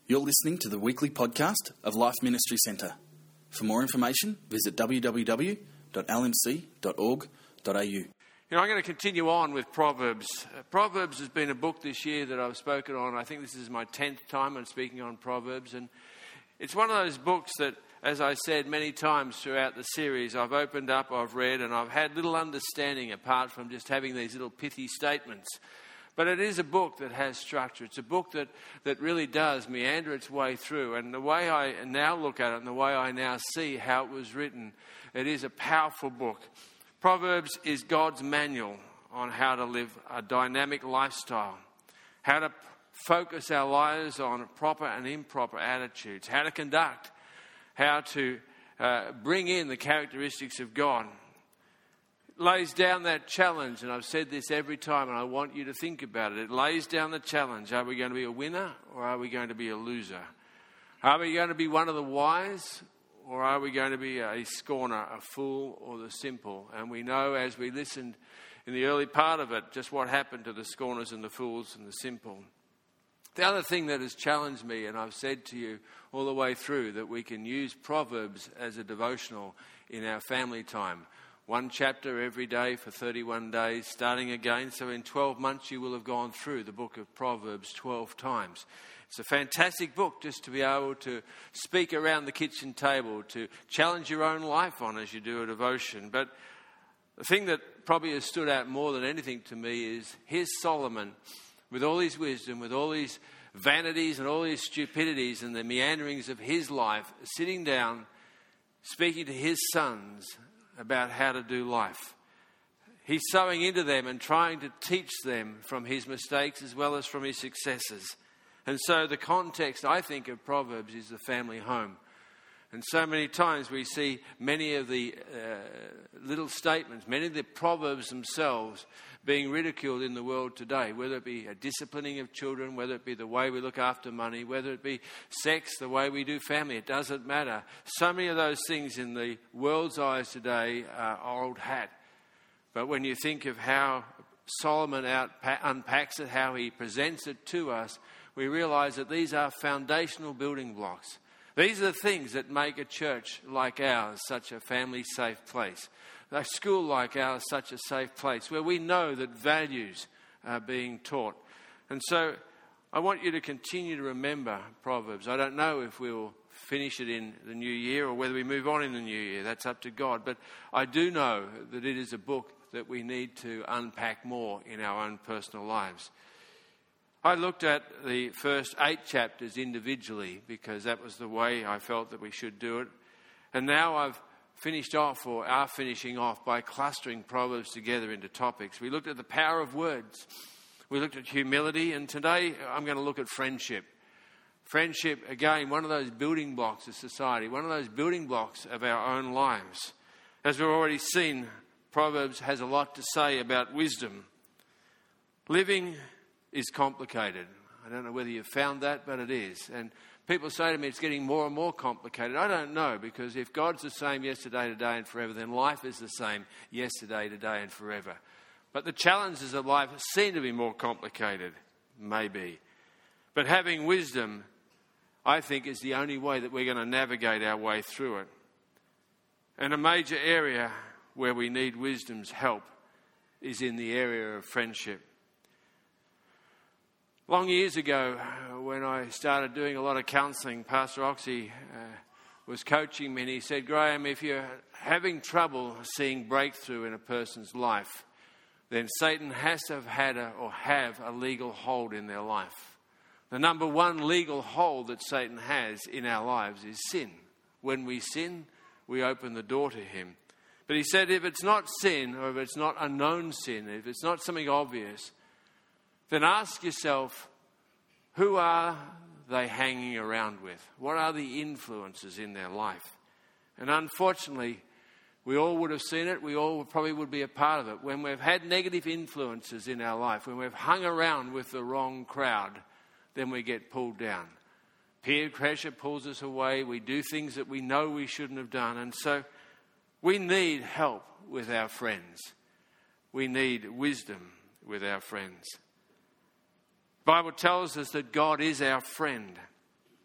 You're listening to the weekly podcast of Life Ministry Centre. For more information, visit www.lmc.org.au. I'm going to continue on with Proverbs. Proverbs has been a book this year that I've spoken on. I think this is my 10th time I'm speaking on Proverbs. And it's one of those books that, as I said many times throughout the series, I've opened up, I've read, and I've had little understanding apart from just having these little pithy statements. But it is a book that has structure. It's a book that really does meander its way through. And the way I now look at it and the way I now see how it was written, it is a powerful book. Proverbs is God's manual on how to live a dynamic lifestyle, how to focus our lives on proper and improper attitudes, how to conduct, how to bring in the characteristics of God. It lays down that challenge, and I've said this every time, and I want you to think about it. It lays down the challenge. Are we going to be a winner or are we going to be a loser? Are we going to be one of the wise or are we going to be a scorner, a fool, or the simple? And we know as we listened in the early part of it just what happened to the scorners and the fools and the simple. The other thing that has challenged me, and I've said to you all the way through, that we can use Proverbs as a devotional in our family time. One chapter every day for 31 days, starting again. So in 12 months you will have gone through the book of Proverbs 12 times. It's a fantastic book just to be able to speak around the kitchen table, to challenge your own life on as you do a devotion. But the thing that probably has stood out more than anything to me is here's Solomon with all his wisdom, with all his vanities and all his stupidities and the meanderings of his life, sitting down, speaking to his sons about how to do life. He's sowing into them and trying to teach them from his mistakes as well as from his successes. And so the context, I think, of Proverbs is the family home. And so many times we see many of the little statements, many of the Proverbs themselves being ridiculed in the world today, whether it be a disciplining of children, whether it be the way we look after money, whether it be sex, the way we do family, it doesn't matter. So many of those things in the world's eyes today are old hat. But when you think of how Solomon unpacks it, how he presents it to us, we realise that these are foundational building blocks. These are the things that make a church like ours such a family-safe place. A school like ours such a safe place where we know that values are being taught. And so I want you to continue to remember Proverbs. I don't know if we'll finish it in the new year or whether we move on in the new year. That's up to God. But I do know that it is a book that we need to unpack more in our own personal lives. I looked at the first 8 chapters individually because that was the way I felt that we should do it. And now I've finished off, or are finishing off, by clustering Proverbs together into topics. We looked at the power of words. We looked at humility. And today I'm going to look at friendship. Friendship, again, one of those building blocks of society, one of those building blocks of our own lives. As we've already seen, Proverbs has a lot to say about wisdom. Living is complicated. I don't know whether you've found that, but it is. And people say to me it's getting more and more complicated. I don't know, because if God's the same yesterday, today and forever, then life is the same yesterday, today and forever. But the challenges of life seem to be more complicated, maybe. But having wisdom, I think, is the only way that we're going to navigate our way through it. And a major area where we need wisdom's help is in the area of friendship. Long years ago, when I started doing a lot of counselling, Pastor Oxy was coaching me, and he said, Graham, if you're having trouble seeing breakthrough in a person's life, then Satan has to have had have a legal hold in their life. The number one legal hold that Satan has in our lives is sin. When we sin, we open the door to him. But he said if it's not sin, or if it's not a known sin, if it's not something obvious, then ask yourself, who are they hanging around with? What are the influences in their life? And unfortunately, we all would have seen it. We all probably would be a part of it. When we've had negative influences in our life, when we've hung around with the wrong crowd, then we get pulled down. Peer pressure pulls us away. We do things that we know we shouldn't have done. And so we need help with our friends. We need wisdom with our friends. The Bible tells us that God is our friend.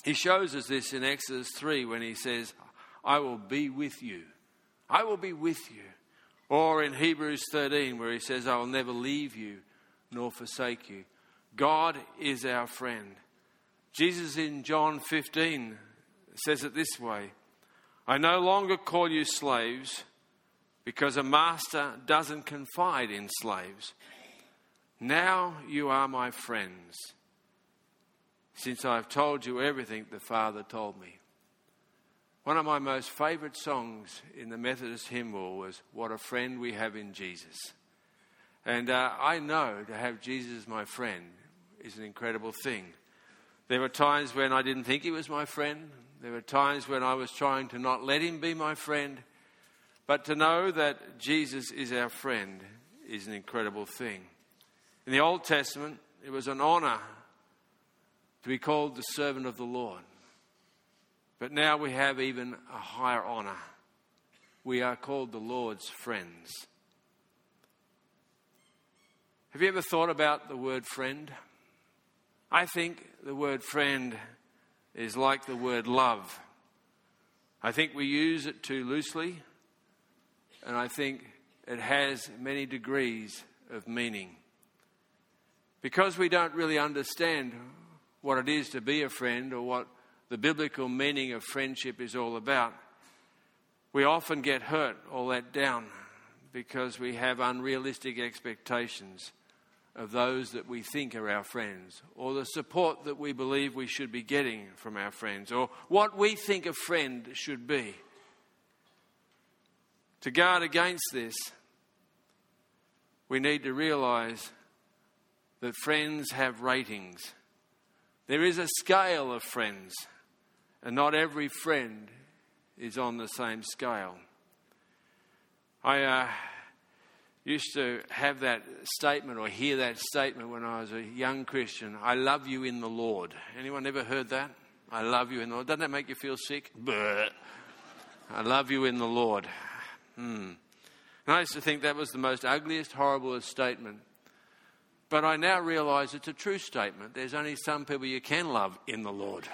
He shows us this in Exodus 3 when he says, I will be with you. I will be with you. Or in Hebrews 13 where he says, I will never leave you nor forsake you. God is our friend. Jesus in John 15 says it this way, I no longer call you slaves because a master doesn't confide in slaves. Now you are my friends, since I have told you everything the Father told me. One of my most favourite songs in the Methodist hymnal was What a Friend We Have in Jesus. And I know to have Jesus as my friend is an incredible thing. There were times when I didn't think he was my friend. There were times when I was trying to not let him be my friend. But to know that Jesus is our friend is an incredible thing. In the Old Testament, it was an honour to be called the servant of the Lord. But now we have even a higher honour. We are called the Lord's friends. Have you ever thought about the word friend? I think the word friend is like the word love. I think we use it too loosely, and I think it has many degrees of meaning. Because we don't really understand what it is to be a friend or what the biblical meaning of friendship is all about, we often get hurt or let down because we have unrealistic expectations of those that we think are our friends, or the support that we believe we should be getting from our friends, or what we think a friend should be. To guard against this, we need to realise that friends have ratings. There is a scale of friends, and not every friend is on the same scale. I used to have that statement or hear that statement when I was a young Christian. I love you in the Lord. Anyone ever heard that? I love you in the Lord. Doesn't that make you feel sick? Bleh. I love you in the Lord. And I used to think that was the most ugliest, horriblest statement. But I now realise it's a true statement. There's only some people you can love in the Lord.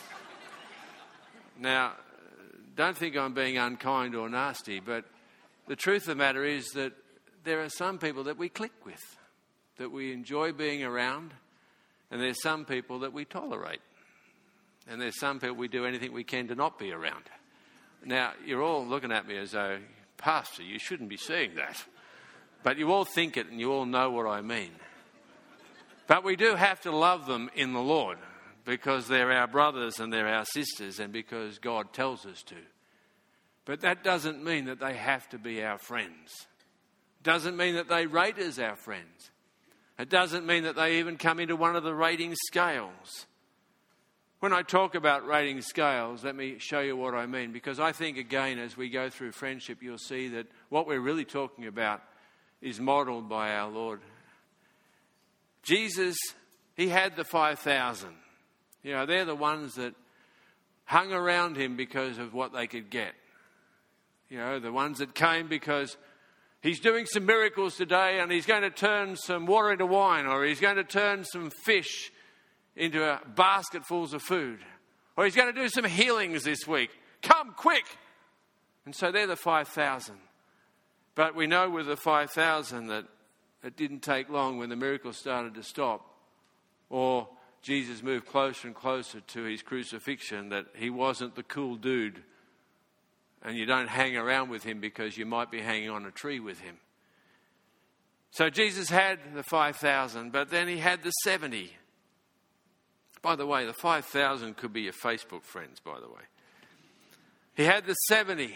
Now, don't think I'm being unkind or nasty, but the truth of the matter is that there are some people that we click with, that we enjoy being around, and there's some people that we tolerate. And there's some people we do anything we can to not be around. Now, you're all looking at me as though, Pastor, you shouldn't be saying that. But you all think it and you all know what I mean. But we do have to love them in the Lord because they're our brothers and they're our sisters and because God tells us to. But that doesn't mean that they have to be our friends. It doesn't mean that they rate as our friends. It doesn't mean that they even come into one of the rating scales. When I talk about rating scales, let me show you what I mean. Because I think, again, as we go through friendship, you'll see that what we're really talking about is modelled by our Lord. Jesus, he had the 5,000. You know, they're the ones that hung around him because of what they could get. You know, the ones that came because he's doing some miracles today and he's going to turn some water into wine, or he's going to turn some fish into basketfuls of food, or he's going to do some healings this week. Come quick! And so they're the 5,000. But we know with the 5,000 that it didn't take long when the miracles started to stop, or Jesus moved closer and closer to his crucifixion, that he wasn't the cool dude. And you don't hang around with him because you might be hanging on a tree with him. So Jesus had the 5,000, but then he had the 70. By the way, the 5,000 could be your Facebook friends, by the way. He had the 70.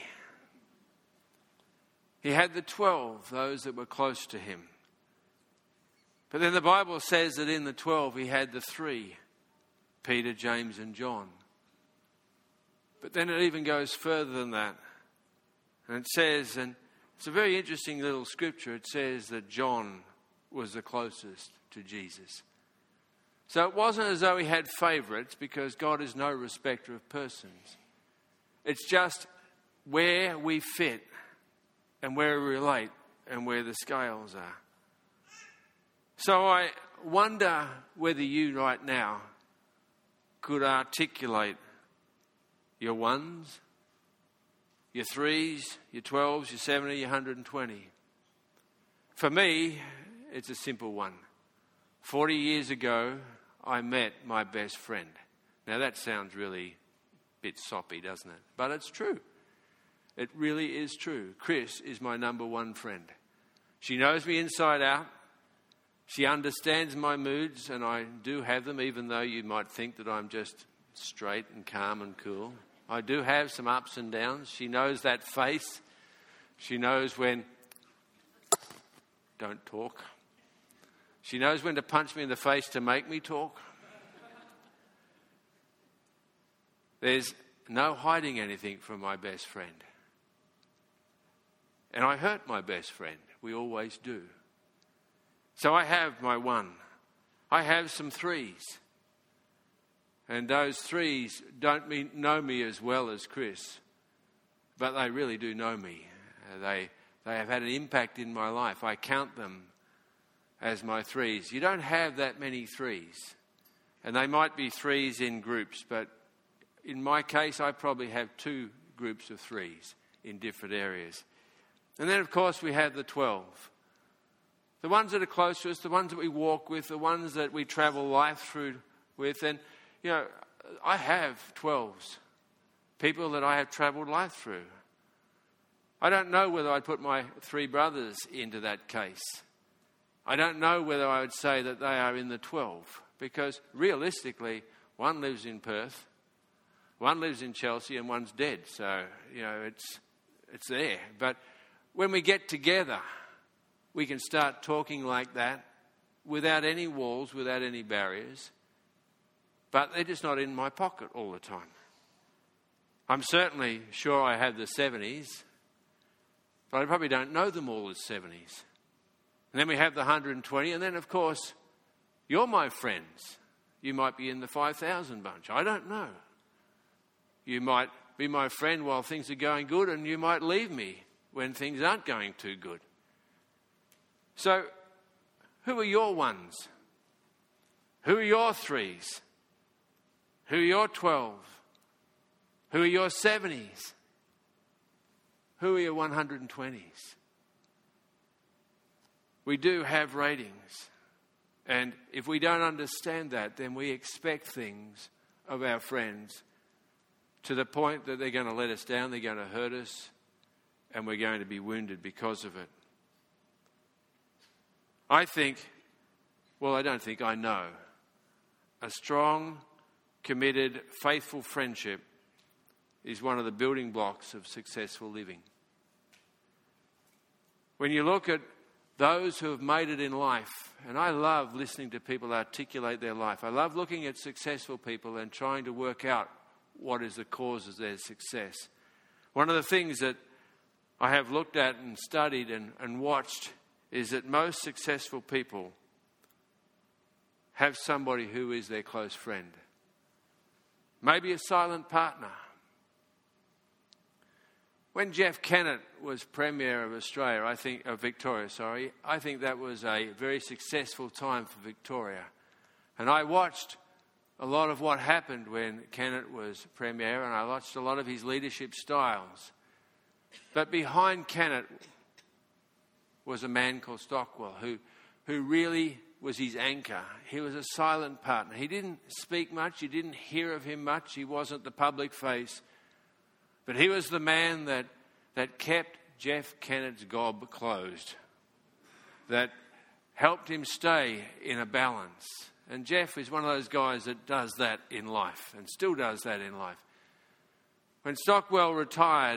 He had the 12, those that were close to him. But then the Bible says that in the 12 he had the 3, Peter, James and John. But then it even goes further than that. And it says, and it's a very interesting little scripture, it says that John was the closest to Jesus. So it wasn't as though he had favourites, because God is no respecter of persons. It's just where we fit and where we relate and where the scales are. So I wonder whether you right now could articulate your ones, your threes, your 12s, your 70, your 120. For me, it's a simple one. 40 years ago, I met my best friend. Now that sounds really a bit soppy, doesn't it? But it's true. It really is true. Chris is my number one friend. She knows me inside out. She understands my moods, and I do have them, even though you might think that I'm just straight and calm and cool. I do have some ups and downs. She knows that face. She knows when... Don't talk. She knows when to punch me in the face to make me talk. There's no hiding anything from my best friend. And I hurt my best friend. We always do. So I have my one. I have some threes. And those threes don't know me as well as Chris, but they really do know me. They have had an impact in my life. I count them as my threes. You don't have that many threes. And they might be threes in groups, but in my case, I probably have 2 groups of threes in different areas. And then, of course, we have the 12. The ones that are close to us, the ones that we walk with, the ones that we travel life through with. And, you know, I have 12s, people that I have travelled life through. I don't know whether I'd put my 3 brothers into that case. I don't know whether I would say that they are in the 12, because realistically, one lives in Perth, one lives in Chelsea, and one's dead. So, you know, it's there. But when we get together, we can start talking like that without any walls, without any barriers. But they're just not in my pocket all the time. I'm certainly sure I have the 70s, but I probably don't know them all as 70s. And then we have the 120, and then, of course, you're my friends. You might be in the 5,000 bunch. I don't know. You might be my friend while things are going good, and you might leave me when things aren't going too good. So, who are your ones? Who are your threes? Who are your 12? Who are your 70s? Who are your 120s? We do have ratings. And if we don't understand that, then we expect things of our friends to the point that they're going to let us down, they're going to hurt us, and we're going to be wounded because of it. I know a strong, committed, faithful friendship is one of the building blocks of successful living. When you look at those who have made it in life, and I love listening to people articulate their life. I love looking at successful people and trying to work out what is the cause of their success. One of the things that I have looked at and studied and watched is that most successful people have somebody who is their close friend. Maybe a silent partner. When Jeff Kennett was Premier of Victoria, I think that was a very successful time for Victoria. And I watched a lot of what happened when Kennett was Premier, and I watched a lot of his leadership styles. But behind Kennett was a man called Stockwell, who really was his anchor. He was a silent partner. He didn't speak much. You didn't hear of him much. He wasn't the public face. But he was the man that kept Jeff Kennett's gob closed, that helped him stay in a balance. And Jeff is one of those guys that does that in life and still does that in life. When Stockwell retired,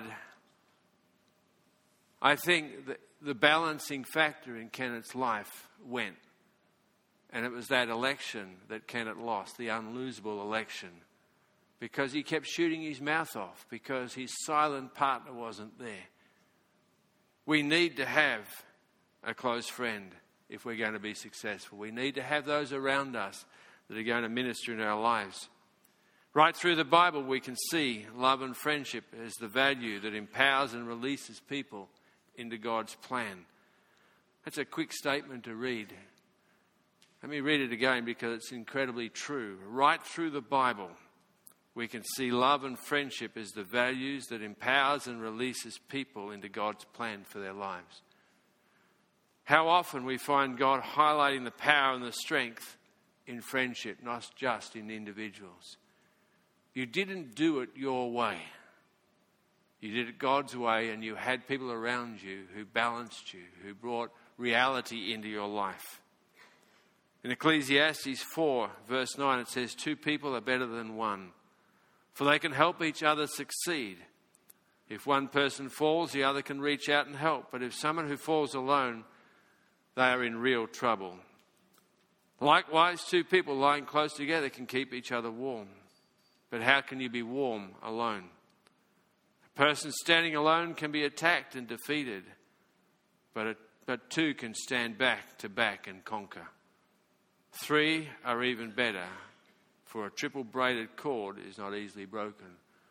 I think that the balancing factor in Kennett's life went. And it was that election that Kennett lost, the unlosable election, because he kept shooting his mouth off, because his silent partner wasn't there. We need to have a close friend if we're going to be successful. We need to have those around us that are going to minister in our lives. Right through the Bible, we can see love and friendship as the value that empowers and releases people into God's plan. That's a quick statement to read. Let me read it again because it's incredibly true. Right through the Bible, we can see love and friendship as the values that empowers and releases people into God's plan for their lives. How often we find God highlighting the power and the strength in friendship, not just in individuals. You didn't do it your way. You did it God's way, and you had people around you who balanced you, who brought reality into your life. In Ecclesiastes 4, verse 9, it says, 2 people are better than one, for they can help each other succeed. If one person falls, the other can reach out and help. But if someone who falls alone, they are in real trouble. Likewise, 2 people lying close together can keep each other warm. But how can you be warm alone? A person standing alone can be attacked and defeated, but 2 can stand back to back and conquer. 3 are even better, for a triple braided cord is not easily broken.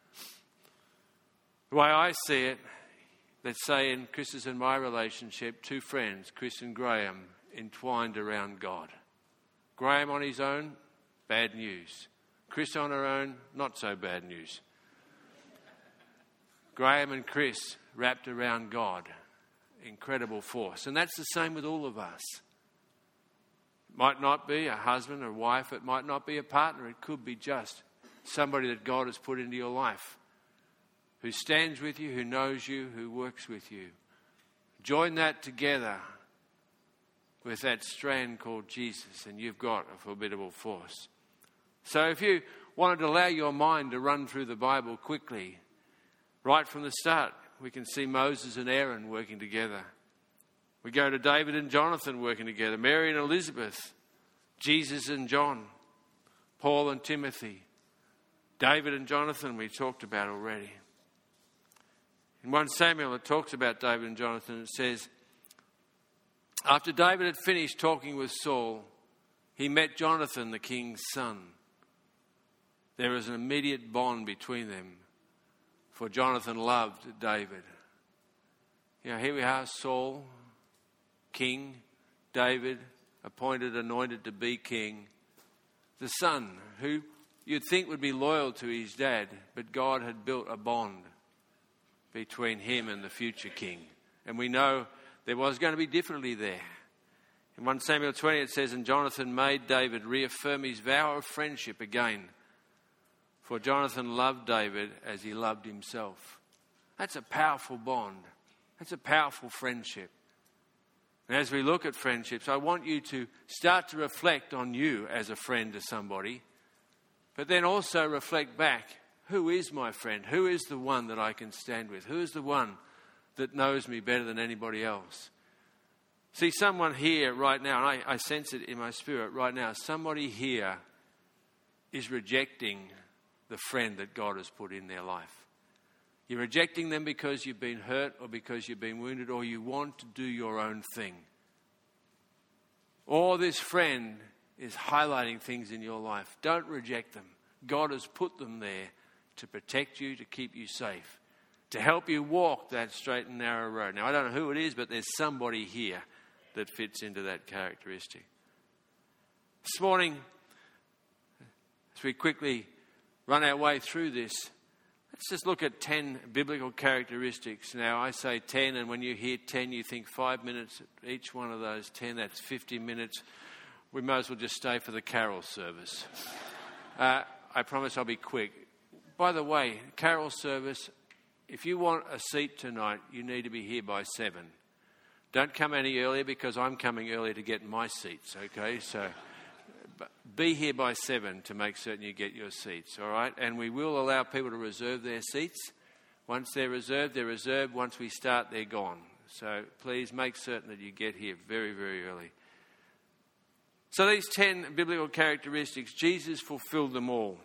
The way I see it, let's say in Chris's and my relationship, 2 friends, Chris and Graham, entwined around God. Graham on his own, bad news. Chris on her own, not so bad news. Graham and Chris wrapped around God, incredible force. And that's the same with all of us. It might not be a husband or wife, it might not be a partner, it could be just somebody that God has put into your life, who stands with you, who knows you, who works with you. Join that together with that strand called Jesus, and you've got a formidable force. So if you wanted to allow your mind to run through the Bible quickly, right from the start, we can see Moses and Aaron working together. We go to David and Jonathan working together, Mary and Elizabeth, Jesus and John, Paul and Timothy, David and Jonathan we talked about already. In 1 Samuel it talks about David and Jonathan. It says, after David had finished talking with Saul, he met Jonathan, the king's son. There was an immediate bond between them, for Jonathan loved David. You know, here we are, Saul, king, David, appointed, anointed to be king. The son, who you'd think would be loyal to his dad, but God had built a bond between him and the future king. And we know there was going to be differently there. In 1 Samuel 20 it says, and Jonathan made David reaffirm his vow of friendship again. For Jonathan loved David as he loved himself. That's a powerful bond. That's a powerful friendship. And as we look at friendships, I want you to start to reflect on you as a friend to somebody, but then also reflect back, who is my friend? Who is the one that I can stand with? Who is the one that knows me better than anybody else? See, someone here right now, and I sense it in my spirit right now, somebody here is rejecting the friend that God has put in their life. You're rejecting them because you've been hurt or because you've been wounded or you want to do your own thing. Or this friend is highlighting things in your life. Don't reject them. God has put them there to protect you, to keep you safe, to help you walk that straight and narrow road. Now, I don't know who it is, but there's somebody here that fits into that characteristic. This morning, as we quickly run our way through this, let's just look at 10 biblical characteristics. Now, I say 10, and when you hear 10, you think 5 minutes. Each one of those 10, that's 50 minutes. We might as well just stay for the carol service. I promise I'll be quick. By the way, carol service, if you want a seat tonight, you need to be here by 7. Don't come any earlier because I'm coming earlier to get my seats, okay? So be here by 7 to make certain you get your seats, all right? And we will allow people to reserve their seats. Once they're reserved, they're reserved. Once we start, they're gone. So please make certain that you get here very, very early. So these 10 biblical characteristics, Jesus fulfilled them all.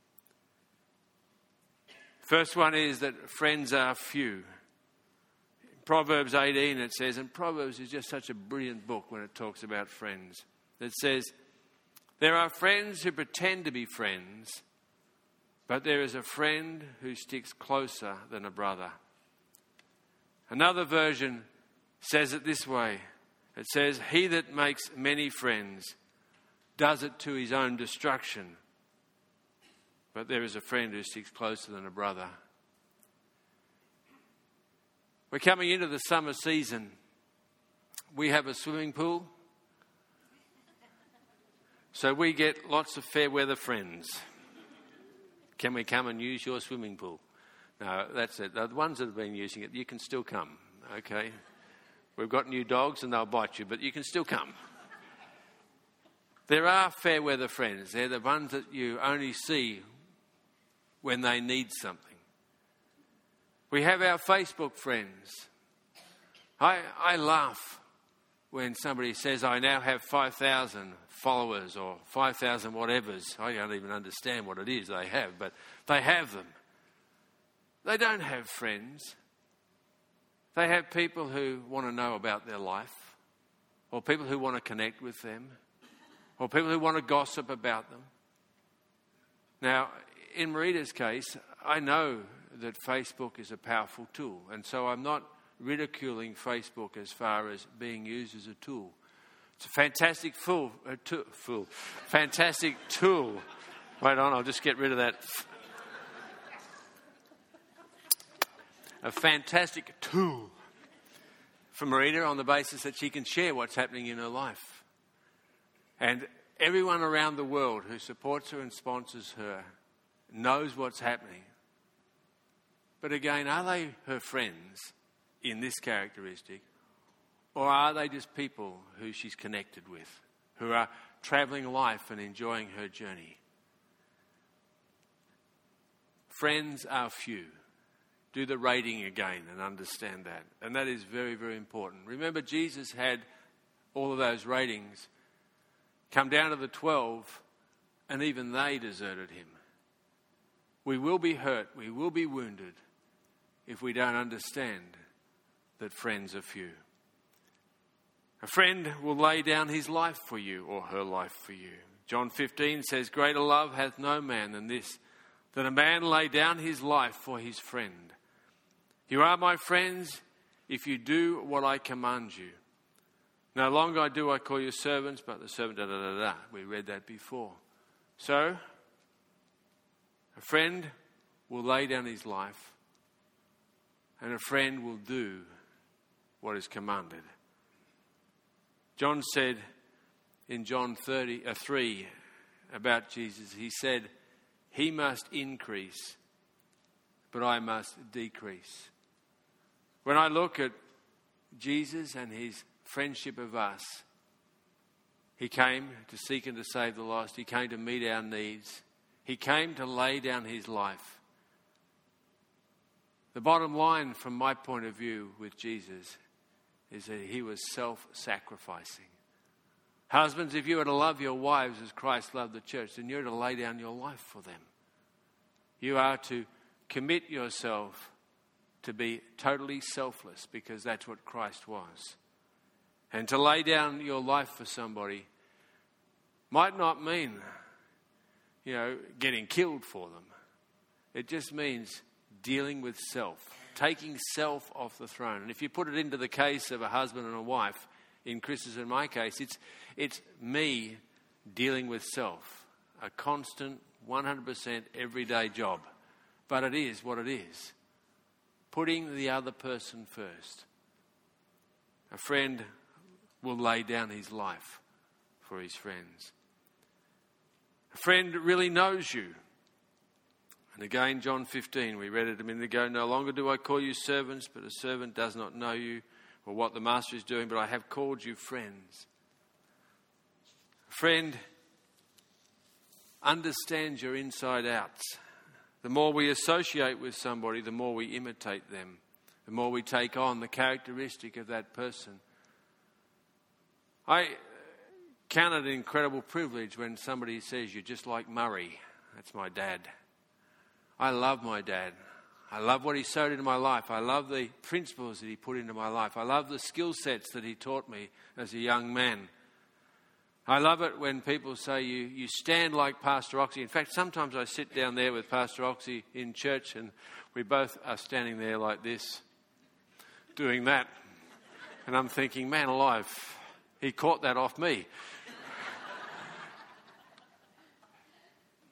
First one is that friends are few. In Proverbs 18 it says, and Proverbs is just such a brilliant book when it talks about friends. It says, there are friends who pretend to be friends, but there is a friend who sticks closer than a brother. Another version says it this way. It says, he that makes many friends does it to his own destruction. But there is a friend who sticks closer than a brother. We're coming into the summer season. We have a swimming pool. So we get lots of fair weather friends. Can we come and use your swimming pool? No, that's it. The ones that have been using it, you can still come, okay? We've got new dogs and they'll bite you, but you can still come. There are fair weather friends. They're the ones that you only see when they need something. We have our Facebook friends. I laugh when somebody says, I now have 5,000 followers or 5,000 whatevers. I don't even understand what it is they have, but they have them. They don't have friends. They have people who want to know about their life, or people who want to connect with them, or people who want to gossip about them. Now, in Marita's case, I know that Facebook is a powerful tool, and so I'm not ridiculing Facebook as far as being used as a tool. It's a fantastic fantastic tool. Wait on, I'll just get rid of that. A fantastic tool for Marita on the basis that she can share what's happening in her life. And everyone around the world who supports her and sponsors her knows what's happening. But again, are they her friends in this characteristic? Or are they just people who she's connected with, who are travelling life and enjoying her journey? Friends are few. Do the rating again and understand that. And that is very, very important. Remember, Jesus had all of those ratings come down to the 12, and even they deserted him. We will be hurt, we will be wounded if we don't understand that friends are few. A friend will lay down his life for you or her life for you. John 15 says, greater love hath no man than this, that a man lay down his life for his friend. You are my friends if you do what I command you. No longer do I call you servants, but the servant, da-da-da-da. We read that before. So, a friend will lay down his life, and a friend will do what is commanded. John said in John 3 about Jesus, he said, he must increase, but I must decrease. When I look at Jesus and his friendship of us, he came to seek and to save the lost. He came to meet our needs. He came to lay down his life. The bottom line from my point of view with Jesus is that he was self-sacrificing. Husbands, if you are to love your wives as Christ loved the church, then you're to lay down your life for them. You are to commit yourself to be totally selfless, because that's what Christ was. And to lay down your life for somebody might not mean, getting killed for them. It just means dealing with self, taking self off the throne. And if you put it into the case of a husband and a wife, in Chris's and my case, it's me dealing with self, a constant 100% everyday job. But it is what it is. Putting the other person first. A friend will lay down his life for his friends. A friend really knows you. And again, John 15, we read it a minute ago, no longer do I call you servants, but a servant does not know you or what the master is doing, but I have called you friends. A friend understands your inside outs. The more we associate with somebody, the more we imitate them, the more we take on the characteristic of that person. I count it an incredible privilege when somebody says, you're just like Murray. That's my dad. I love my dad. I love what he sowed into my life. I love the principles that he put into my life. I love the skill sets that he taught me as a young man. I love it when people say you stand like Pastor Oxy. In fact, sometimes I sit down there with Pastor Oxy in church and we both are standing there like this, doing that. And I'm thinking, man alive, he caught that off me.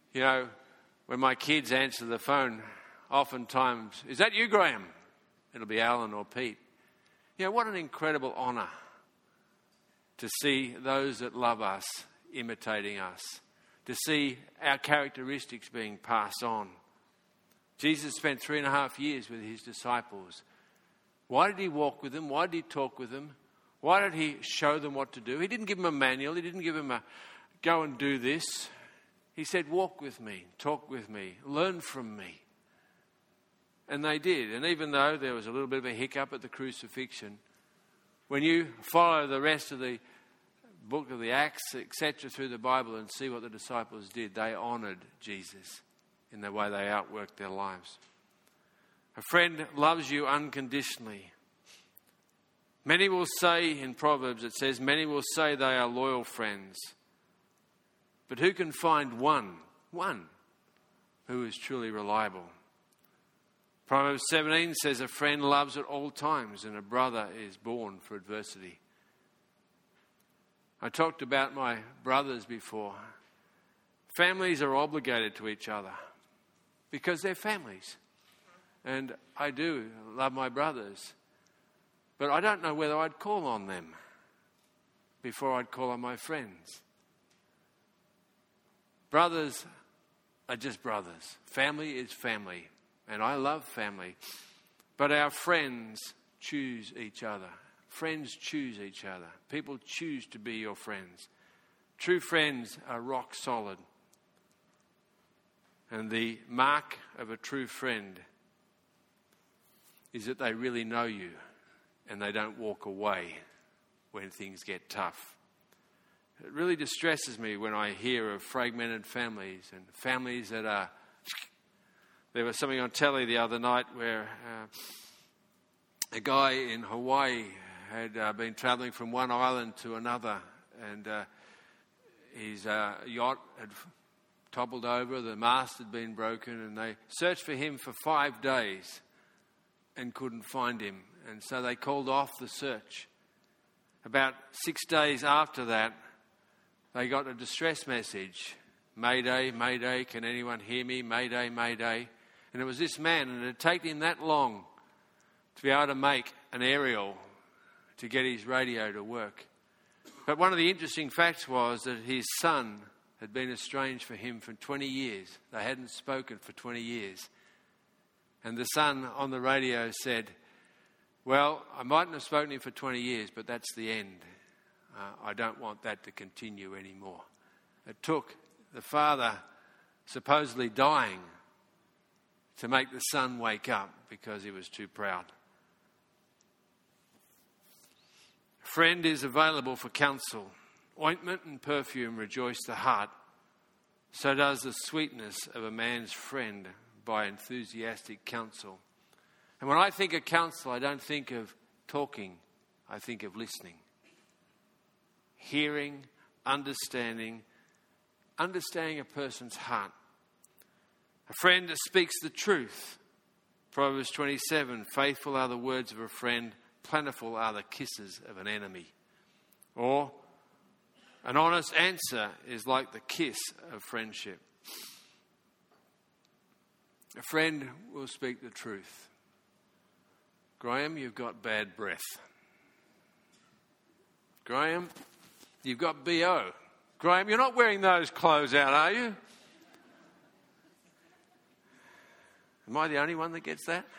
You know, when my kids answer the phone, oftentimes, "Is that you, Graham?" It'll be Alan or Pete. You know, what an incredible honour to see those that love us imitating us, to see our characteristics being passed on. Jesus spent 3.5 years with his disciples. Why did he walk with them? Why did he talk with them? Why did he show them what to do? He didn't give them a manual. He didn't give them a go and do this. He said, walk with me, talk with me, learn from me. And they did. And even though there was a little bit of a hiccup at the crucifixion, when you follow the rest of the book of the Acts, etc., through the Bible and see what the disciples did, they honoured Jesus in the way they outworked their lives. A friend loves you unconditionally. Many will say, in Proverbs it says, many will say they are loyal friends. But who can find one who is truly reliable? Proverbs 17 says a friend loves at all times and a brother is born for adversity. I talked about my brothers before. Families are obligated to each other because they're families. And I do love my brothers. But I don't know whether I'd call on them before I'd call on my friends. Brothers are just brothers. Family is family. And I love family. But our friends choose each other. Friends choose each other. People choose to be your friends. True friends are rock solid. And the mark of a true friend is that they really know you and they don't walk away when things get tough. It really distresses me when I hear of fragmented families and families that are... There was something on telly the other night where a guy in Hawaii had been travelling from one island to another, and his yacht had toppled over, the mast had been broken, and they searched for him for 5 days and couldn't find him. And so they called off the search. About 6 days after that, they got a distress message. Mayday, mayday, can anyone hear me? Mayday, mayday. And it was this man, and it had taken him that long to be able to make an aerial to get his radio to work. But one of the interesting facts was that his son had been estranged from him for 20 years. They hadn't spoken for 20 years. And the son on the radio said, well, I mightn't have spoken to him for 20 years, but that's the end. I don't want that to continue anymore. It took the father supposedly dying to make the son wake up because he was too proud. A friend is available for counsel. Ointment and perfume rejoice the heart. So does the sweetness of a man's friend by enthusiastic counsel. And when I think of counsel, I don't think of talking. I think of listening. Hearing, understanding a person's heart. A friend speaks the truth. Proverbs 27, faithful are the words of a friend, plentiful are the kisses of an enemy. Or, an honest answer is like the kiss of friendship. A friend will speak the truth. Graham, you've got bad breath. Graham, you've got BO. Graham, you're not wearing those clothes out, are you? Am I the only one that gets that?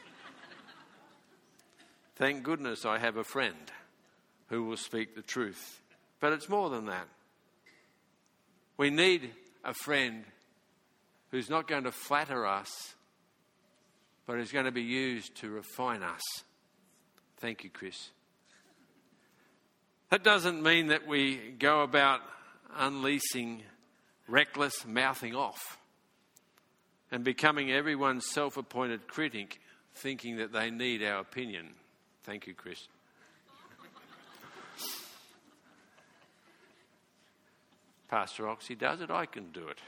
Thank goodness I have a friend who will speak the truth. But it's more than that. We need a friend who's not going to flatter us, but is going to be used to refine us. Thank you, Chris. That doesn't mean that we go about unleashing reckless mouthing off and becoming everyone's self-appointed critic, thinking that they need our opinion. Thank you, Chris. Pastor Oxy does it, I can do it.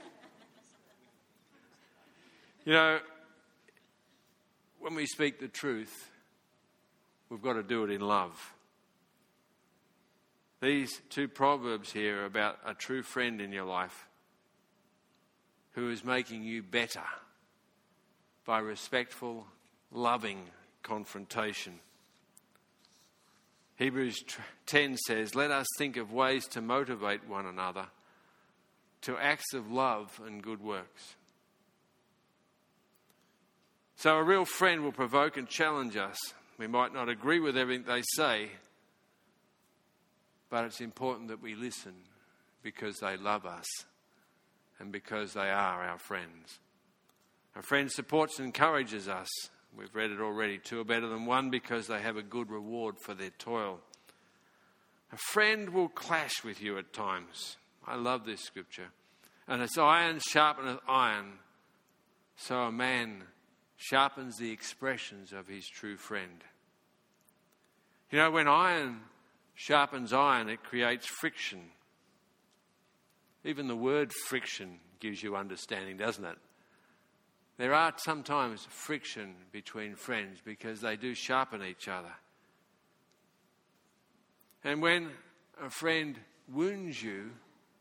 You know, when we speak the truth, we've got to do it in love. These two proverbs here are about a true friend in your life. who is making you better by respectful, loving confrontation. Hebrews 10 says, "Let us think of ways to motivate one another to acts of love and good works." So a real friend will provoke and challenge us. We might not agree with everything they say, but it's important that we listen because they love us and because they are our friends. A friend supports and encourages us. We've read it already. Two are better than one because they have a good reward for their toil. A friend will clash with you at times. I love this scripture. And as iron sharpeneth iron, so a man sharpens the expressions of his true friend. You know, when iron sharpens iron, it creates friction. Even the word friction gives you understanding, doesn't it? There are sometimes friction between friends because they do sharpen each other. And when a friend wounds you,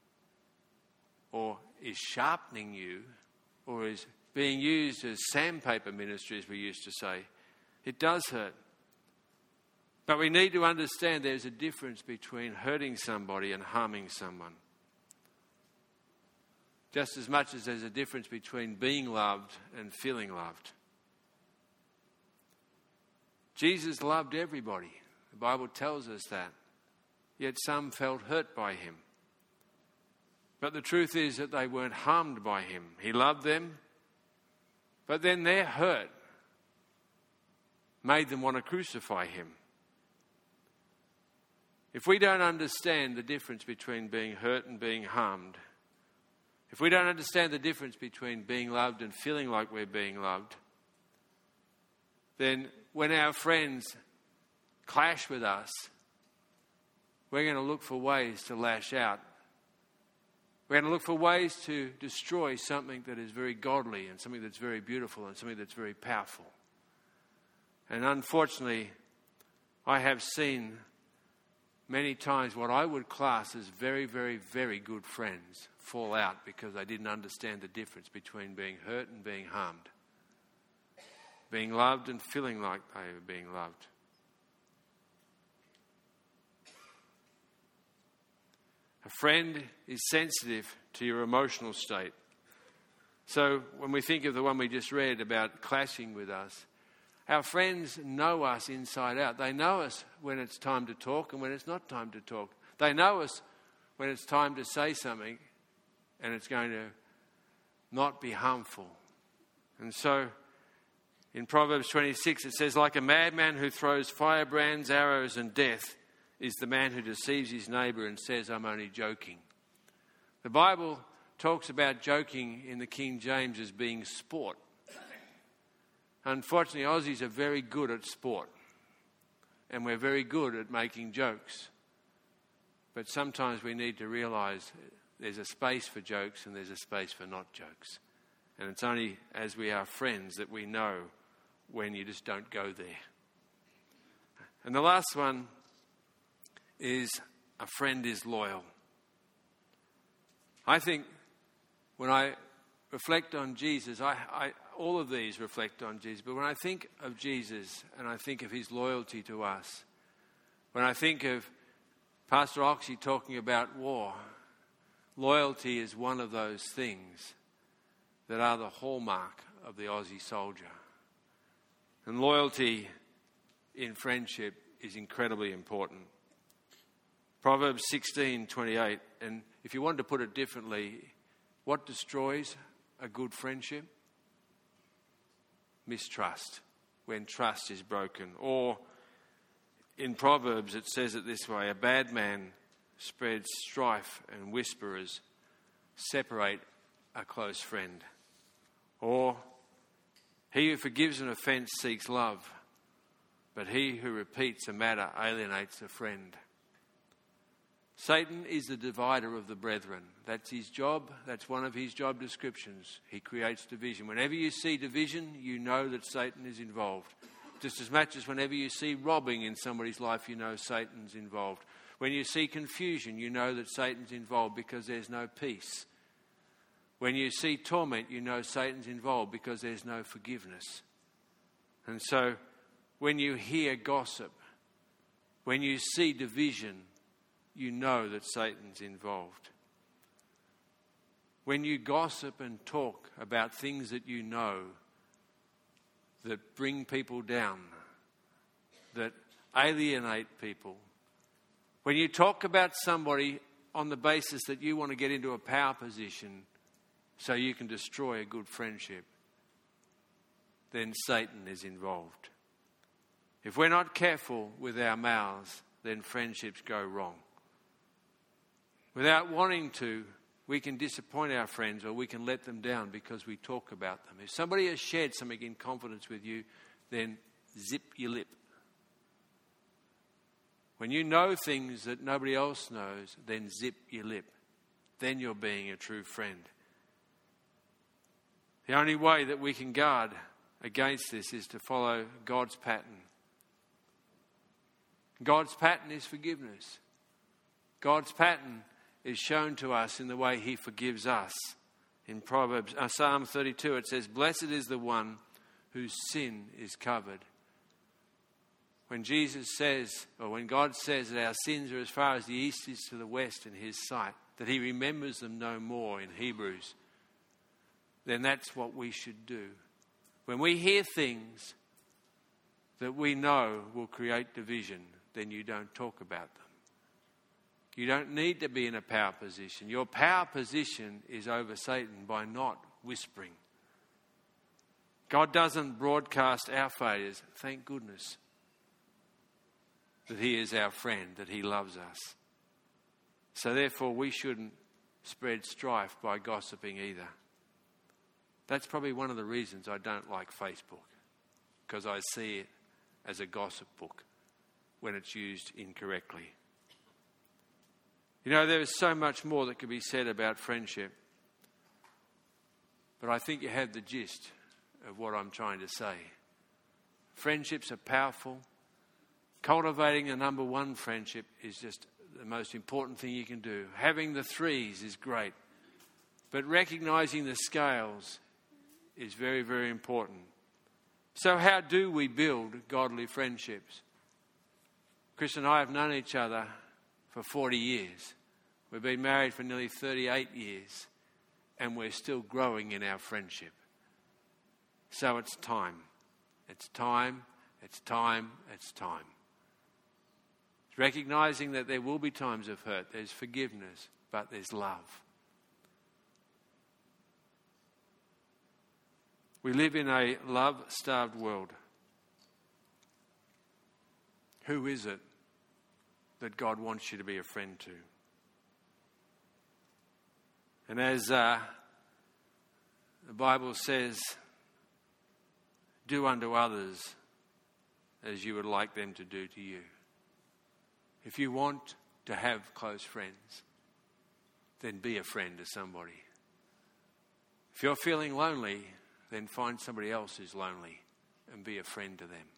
or is sharpening you, or is being used as sandpaper ministry, as we used to say, it does hurt. But we need to understand there's a difference between hurting somebody and harming someone. Just as much as there's a difference between being loved and feeling loved. Jesus loved everybody. The Bible tells us that. Yet some felt hurt by him. But the truth is that they weren't harmed by him. He loved them, but then their hurt made them want to crucify him. If we don't understand the difference between being hurt and being harmed, if we don't understand the difference between being loved and feeling like we're being loved, then when our friends clash with us, we're going to look for ways to lash out. We're going to look for ways to destroy something that is very godly and something that's very beautiful and something that's very powerful. And unfortunately, I have seen many times what I would class as very, very, very good friends fall out because they didn't understand the difference between being hurt and being harmed. Being loved and feeling like they were being loved. A friend is sensitive to your emotional state. So when we think of the one we just read about clashing with us, our friends know us inside out. They know us when it's time to talk and when it's not time to talk. They know us when it's time to say something and it's going to not be harmful. And so in Proverbs 26 it says, "Like a madman who throws firebrands, arrows and death is the man who deceives his neighbour and says, 'I'm only joking.'" The Bible talks about joking in the King James as being sport. Unfortunately, Aussies are very good at sport. And we're very good at making jokes. But sometimes we need to realise there's a space for jokes and there's a space for not jokes. And it's only as we are friends that we know when you just don't go there. And the last one is a friend is loyal. I think when I reflect on Jesus, all of these reflect on Jesus, but when I think of Jesus and I think of his loyalty to us, when I think of Pastor Oxy talking about war, loyalty is one of those things that are the hallmark of the Aussie soldier. And loyalty in friendship is incredibly important. Proverbs 16:28, and if you wanted to put it differently, what destroys a good friendship? Mistrust, when trust is broken. Or in Proverbs it says it this way, "A bad man spreads strife and whisperers separate a close friend." Or, "He who forgives an offence seeks love, but he who repeats a matter alienates a friend." Satan is the divider of the brethren. That's his job. That's one of his job descriptions. He creates division. Whenever you see division, you know that Satan is involved. Just as much as whenever you see robbing in somebody's life, you know Satan's involved. When you see confusion, you know that Satan's involved because there's no peace. When you see torment, you know Satan's involved because there's no forgiveness. And so when you hear gossip, when you see division, you know that Satan's involved. When you gossip and talk about things that you know that bring people down, that alienate people, when you talk about somebody on the basis that you want to get into a power position so you can destroy a good friendship, then Satan is involved. If we're not careful with our mouths, then friendships go wrong. Without wanting to, we can disappoint our friends or we can let them down because we talk about them. If somebody has shared something in confidence with you, then zip your lip. When you know things that nobody else knows, then zip your lip. Then you're being a true friend. The only way that we can guard against this is to follow God's pattern. God's pattern is forgiveness. God's pattern is shown to us in the way he forgives us. In Psalm 32 it says, "Blessed is the one whose sin is covered." When Jesus says, or when God says that our sins are as far as the east is to the west in his sight, that he remembers them no more in Hebrews, then that's what we should do. When we hear things that we know will create division, then you don't talk about them. You don't need to be in a power position. Your power position is over Satan by not whispering. God doesn't broadcast our failures. Thank goodness that he is our friend, that he loves us. So therefore we shouldn't spread strife by gossiping either. That's probably one of the reasons I don't like Facebook, because I see it as a gossip book when it's used incorrectly. You know, there is so much more that could be said about friendship, but I think you have the gist of what I'm trying to say. Friendships are powerful. Cultivating a number one friendship is just the most important thing you can do. Having the threes is great, but recognizing the scales is very, very important. So how do we build godly friendships? Chris and I have known each other for 40 years. We've been married for nearly 38 years, and we're still growing in our friendship. So it's time. It's time. It's time. It's time. It's recognizing that there will be times of hurt. There's forgiveness, but there's love. We live in a love-starved world. Who is it that God wants you to be a friend to? And as the Bible says, do unto others as you would like them to do to you. If you want to have close friends, then be a friend to somebody. If you're feeling lonely, then find somebody else who's lonely and be a friend to them.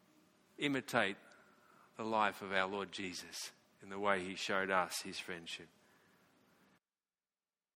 Imitate the life of our Lord Jesus in the way he showed us his friendship.